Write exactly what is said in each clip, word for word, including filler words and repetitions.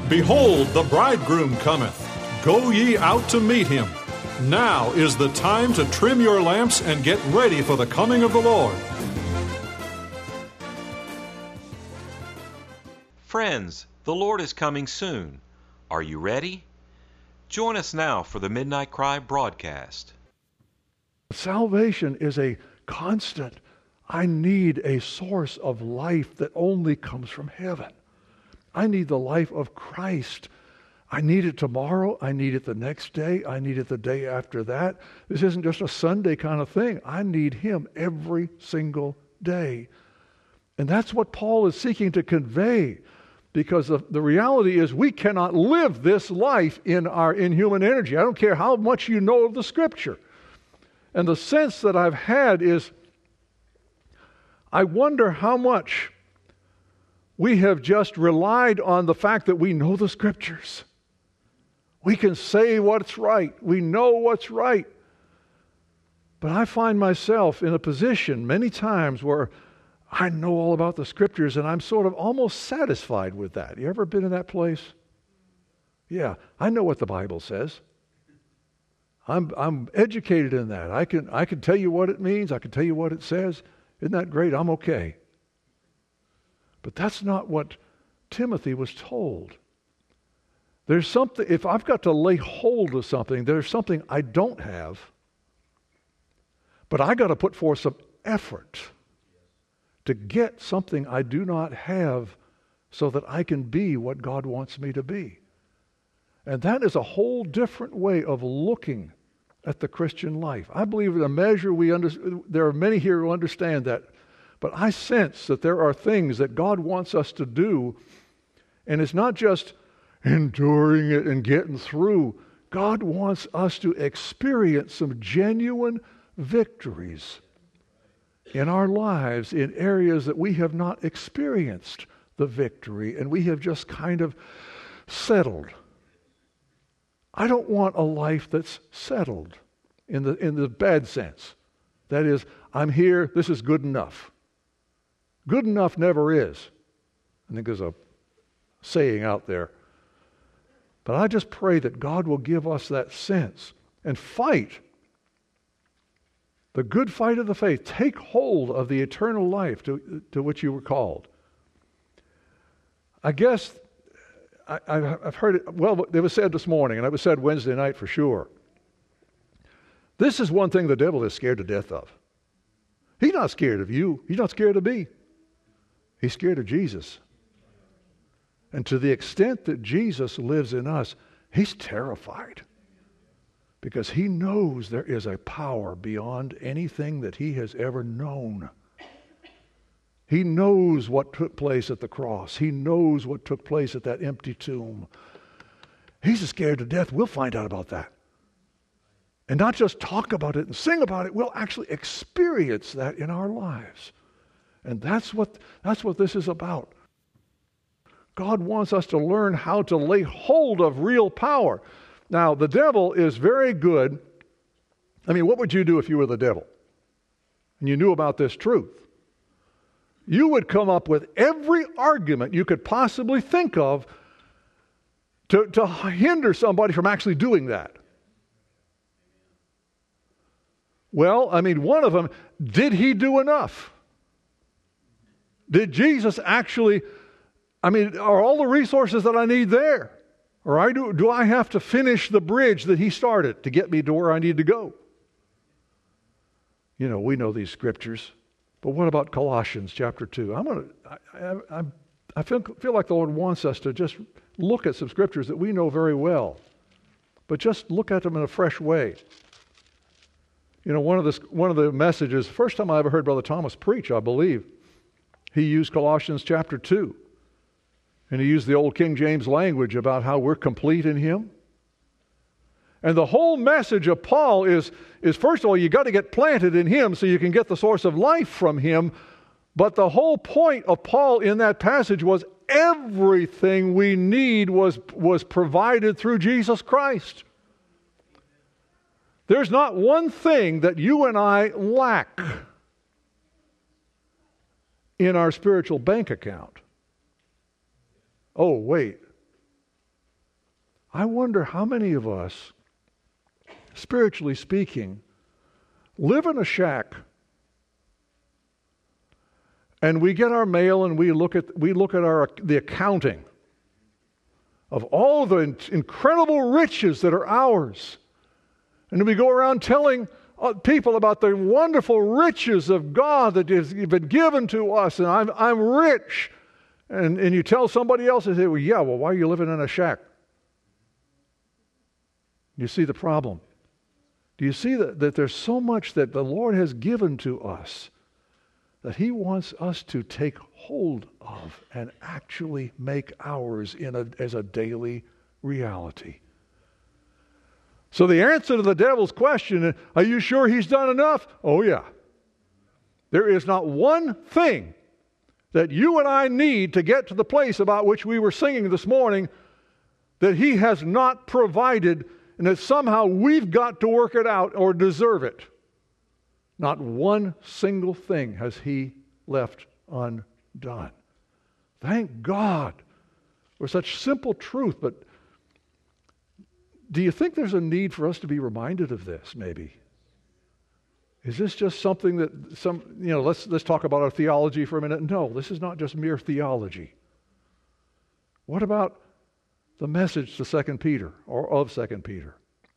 Behold, the bridegroom cometh. Go ye out to meet him. Now is the time to trim your lamps and get ready for the coming of the Lord. Friends, the Lord is coming soon. Are you ready? Join us now for the Midnight Cry broadcast. Salvation is a constant. I need a source of life that only comes from heaven. I need the life of Christ. I need it tomorrow. I need it the next day. I need it the day after that. This isn't just a Sunday kind of thing. I need Him every single day. And that's what Paul is seeking to convey, because the, the reality is we cannot live this life in our inhuman energy. I don't care how much you know of the Scripture. And the sense that I've had is, I wonder how much we have just relied on the fact that we know the Scriptures. We can say what's right. We know what's right. But I find myself in a position many times where I know all about the Scriptures and I'm sort of almost satisfied with that. You ever been in that place? Yeah, I know what the Bible says. I'm I'm educated in that. I can I can tell you what it means. I can tell you what it says. Isn't that great? I'm okay. But that's not what Timothy was told. There's something, if I've got to lay hold of something, there's something I don't have, but I got to put forth some effort to get something I do not have so that I can be what God wants me to be. And that is a whole different way of looking at the Christian life. I believe in a measure we under, there are many here who understand that, but I sense that there are things that God wants us to do, and it's not just enduring it and getting through. God wants us to experience some genuine victories in our lives in areas that we have not experienced the victory, and we have just kind of settled. I don't want a life that's settled in the in the bad sense. That is, I'm here, this is good enough. Good enough never is. I think there's a saying out there. But I just pray that God will give us that sense and fight the good fight of the faith. Take hold of the eternal life to, to which you were called. I guess I, I've heard it, well, it was said this morning, and it was said Wednesday night for sure. This is one thing the devil is scared to death of. He's not scared of you. He's not scared of me. He's scared of Jesus. And to the extent that Jesus lives in us, he's terrified. Because he knows there is a power beyond anything that he has ever known. He knows what took place at the cross. He knows what took place at that empty tomb. He's scared to death. We'll find out about that. And not just talk about it and sing about it, we'll actually experience that in our lives. And that's what, that's what this is about. God wants us to learn how to lay hold of real power. Now, the devil is very good. I mean, what would you do if you were the devil and you knew about this truth? You would come up with every argument you could possibly think of to, to hinder somebody from actually doing that. Well, I mean, one of them, did he do enough? Did Jesus actually, I mean, are all the resources that I need there? Or I do, do I have to finish the bridge that he started to get me to where I need to go? You know, we know these scriptures. But what about Colossians chapter two? I'm gonna, I, I, I feel, feel like the Lord wants us to just look at some scriptures that we know very well, but just look at them in a fresh way. You know, one of the one of the messages, first time I ever heard Brother Thomas preach, I believe, he used Colossians chapter two, and he used the old King James language about how we're complete in Him. And the whole message of Paul is, is first of all, you got to get planted in Him so you can get the source of life from Him. But the whole point of Paul in that passage was everything we need was, was provided through Jesus Christ. There's not one thing that you and I lack in our spiritual bank account. Oh, wait. I wonder how many of us, spiritually speaking, live in a shack, and we get our mail and we look at we look at our the accounting of all the in- incredible riches that are ours, and then we go around telling uh, people about the wonderful riches of God that has been given to us, and I'm I'm rich, and and you tell somebody else, and say, well, yeah, well, why are you living in a shack? You see the problem. Do you see that, that there's so much that the Lord has given to us that He wants us to take hold of and actually make ours in a, as a daily reality? So the answer to the devil's question, are you sure he's done enough? Oh yeah. There is not one thing that you and I need to get to the place about which we were singing this morning that he has not provided, and that somehow we've got to work it out or deserve it. Not one single thing has he left undone. Thank God for such simple truth. But do you think there's a need for us to be reminded of this, maybe? Is this just something that some, you know, let's let's talk about our theology for a minute. No, this is not just mere theology. What about the message to Second Peter, or of Second Peter?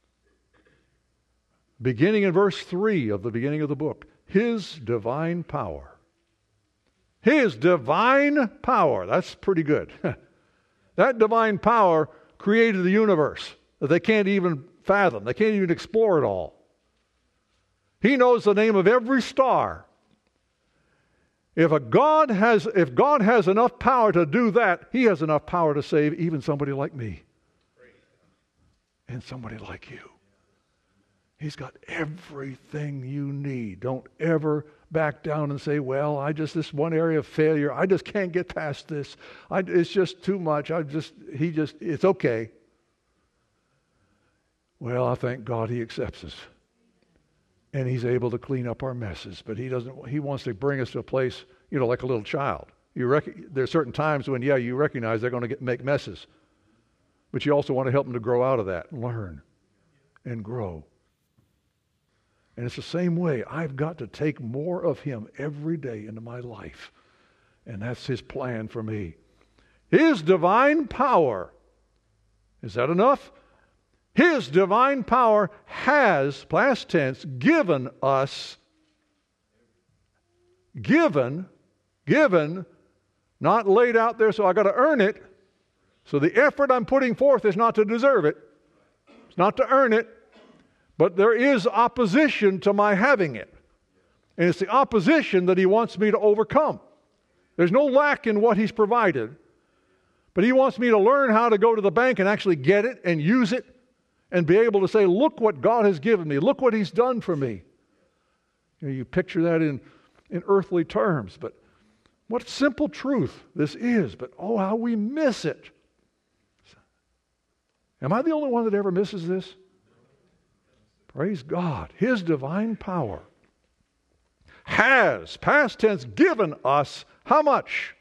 Beginning in verse three of the beginning of the book, His divine power. His divine power. That's pretty good. That divine power created the universe that they can't even fathom. They can't even explore it all. He knows the name of every star. If a God has, if God has enough power to do that, He has enough power to save even somebody like me and somebody like you. He's got everything you need. Don't ever back down and say, well, I just, this one area of failure, I just can't get past this. I, it's just too much. I just, he just, it's okay. Well, I thank God He accepts us. And He's able to clean up our messes. But He doesn't, He wants to bring us to a place, you know, like a little child. You rec- there are certain times when, yeah, you recognize they're going to get, make messes. But you also want to help them to grow out of that and learn and grow. And it's the same way. I've got to take more of Him every day into my life. And that's His plan for me. His divine power. Is that enough? His divine power has, past tense, given us, given, given, not laid out there so I got to earn it. So the effort I'm putting forth is not to deserve it. It's not to earn it. But there is opposition to my having it. And it's the opposition that He wants me to overcome. There's no lack in what He's provided. But He wants me to learn how to go to the bank and actually get it and use it and be able to say, look what God has given me. Look what He's done for me. You know, you picture that in, in earthly terms. But what simple truth this is. But oh, how we miss it. Am I the only one that ever misses this? Praise God. His divine power has, past tense, given us how much?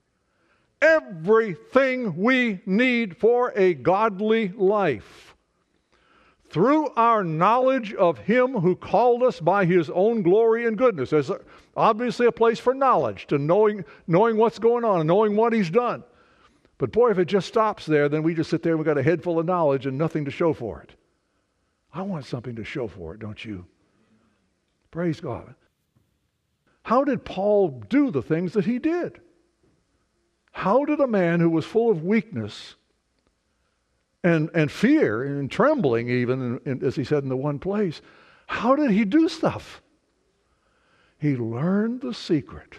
Everything we need for a godly life. Through our knowledge of Him who called us by His own glory and goodness. There's obviously a place for knowledge, to knowing, knowing what's going on and knowing what He's done. But boy, if it just stops there, then we just sit there and we've got a head full of knowledge and nothing to show for it. I want something to show for it, don't you? Praise God. How did Paul do the things that he did? How did a man who was full of weakness and, and fear and trembling even, in, in, as he said in the one place, how did he do stuff? He learned the secret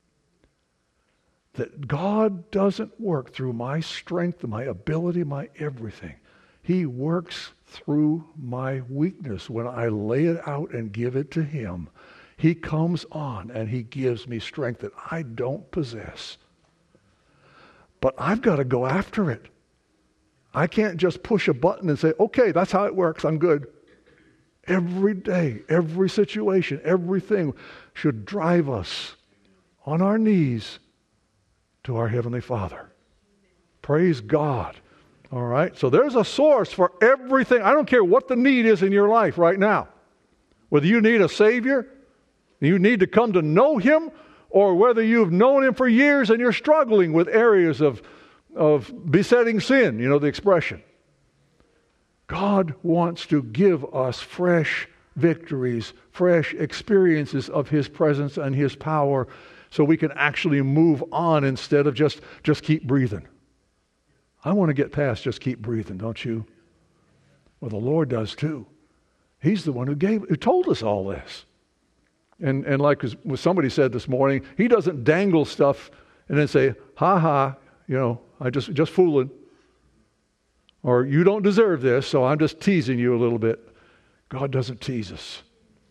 that God doesn't work through my strength, my ability, my everything. He works through my weakness. When I lay it out and give it to Him, He comes on and He gives me strength that I don't possess. But I've got to go after it. I can't just push a button and say, okay, that's how it works, I'm good. Every day, every situation, everything should drive us on our knees to our Heavenly Father. Praise God. All right? So there's a source for everything. I don't care what the need is in your life right now. Whether you need a Savior, you need to come to know Him, or whether you've known Him for years and you're struggling with areas of, of besetting sin, you know the expression. God wants to give us fresh victories, fresh experiences of His presence and His power, so we can actually move on instead of just, just keep breathing. I want to get past just keep breathing, don't you? Well, the Lord does too. He's the one who gave, who told us all this. And and like somebody said this morning, He doesn't dangle stuff and then say, ha ha, you know, I just just fooling. Or you don't deserve this, so I'm just teasing you a little bit. God doesn't tease us.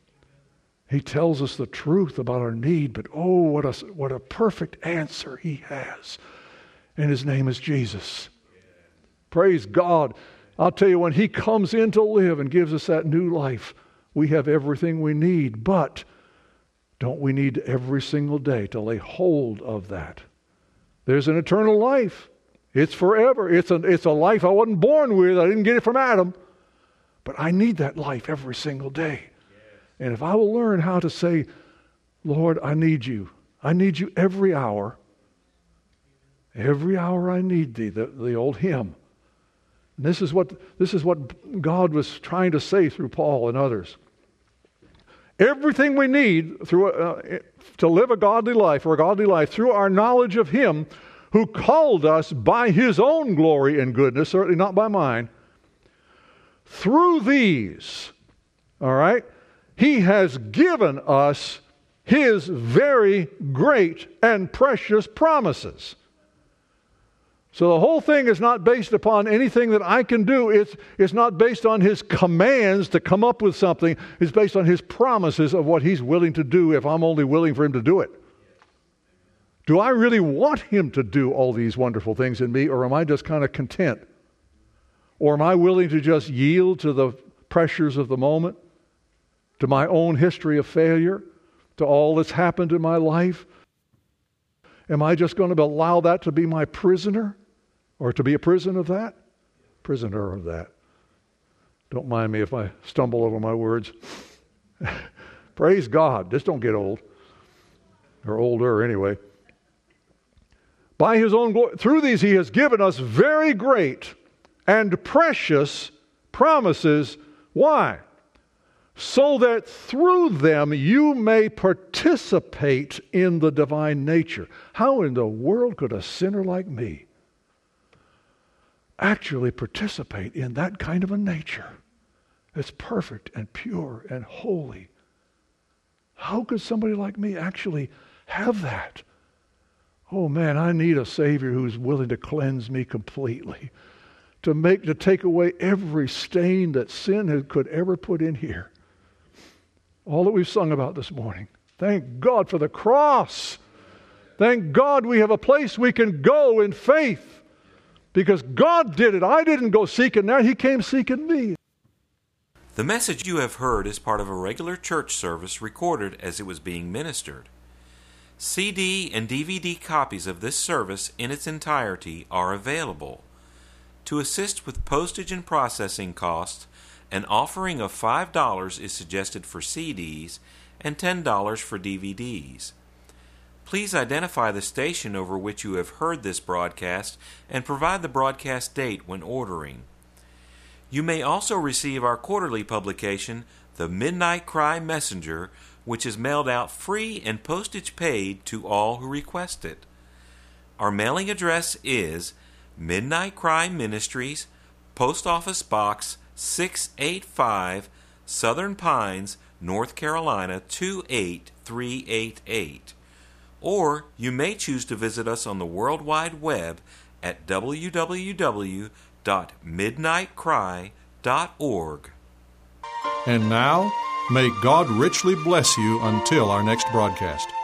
He tells us the truth about our need, but oh, what a what a perfect answer He has. And His name is Jesus. Praise God. I'll tell you, when He comes in to live and gives us that new life, we have everything we need. But don't we need every single day to lay hold of that? There's an eternal life. It's forever. It's a, it's a life I wasn't born with. I didn't get it from Adam. But I need that life every single day. And if I will learn how to say, Lord, I need you. I need you every hour. Every hour I need thee, the, the old hymn. And this is what this is what God was trying to say through Paul and others. Everything we need through uh, to live a godly life or a godly life through our knowledge of Him who called us by His own glory and goodness, certainly not by mine. Through these, all right, He has given us His very great and precious promises. So the whole thing is not based upon anything that I can do. It's, it's not based on His commands to come up with something. It's based on His promises of what He's willing to do if I'm only willing for Him to do it. Do I really want Him to do all these wonderful things in me, or am I just kind of content? Or am I willing to just yield to the pressures of the moment, to my own history of failure, to all that's happened in my life? Am I just going to allow that to be my prisoner? Or to be a prison of that? Prisoner of that. Don't mind me if I stumble over my words. Praise God. Just don't get old. Or older anyway. By His own glory, through these He has given us very great and precious promises. Why? So that through them you may participate in the divine nature. How in the world could a sinner like me actually participate in that kind of a nature that's perfect and pure and holy? How could somebody like me actually have that? Oh man, I need a Savior who's willing to cleanse me completely, to make to take away every stain that sin could ever put in here. All that we've sung about this morning. Thank God for the cross. Thank God we have a place we can go in faith. Because God did it. I didn't go seeking that. He came seeking me. The message you have heard is part of a regular church service recorded as it was being ministered. C D and D V D copies of this service in its entirety are available. To assist with postage and processing costs, an offering of five dollars is suggested for C Ds and ten dollars for D V Ds. Please identify the station over which you have heard this broadcast and provide the broadcast date when ordering. You may also receive our quarterly publication, The Midnight Cry Messenger, which is mailed out free and postage paid to all who request it. Our mailing address is Midnight Cry Ministries, Post Office Box six eighty-five, Southern Pines, North Carolina two eight three eight eight. Or you may choose to visit us on the World Wide Web at w w w dot midnight cry dot org. And now, may God richly bless you until our next broadcast.